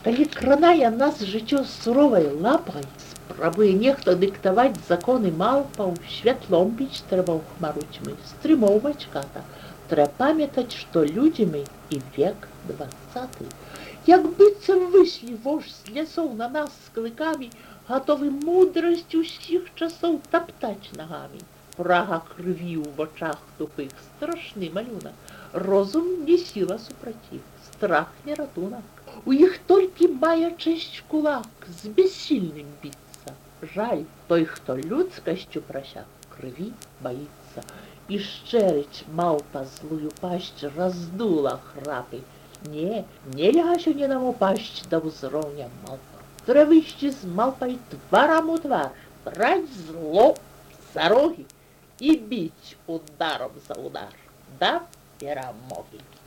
Калі кранае нас жыццё суровай лапай, спрабуе нехта дыктаваць законы малпаў, святлом біць трэба ў хмару цьмы, стрымоўваць ката. Трэба памятаць, што людзі мы і век 20. Як быццам выслі вож з лясоў на нас з клыкамі, гатовы мудрасць усіх часоў таптаць нагамі. Прага крыві ў вачах тупых, страшны малюнак. Розум не сіла супраць іх, страх не ратунак. У іх толькі мае чэсць кулак, з бяссільным біцца. Жаль, той, хто людскасцю прасяк, крыві баіцца. І шчэрыць малпа злую пасць раздула храпы. Не, нельга сёння нам упасць да ўзроўня малпа. Трэба ісці з малпай тварам у твар, браць зло за рогі і біць ударом за удар да перамогі.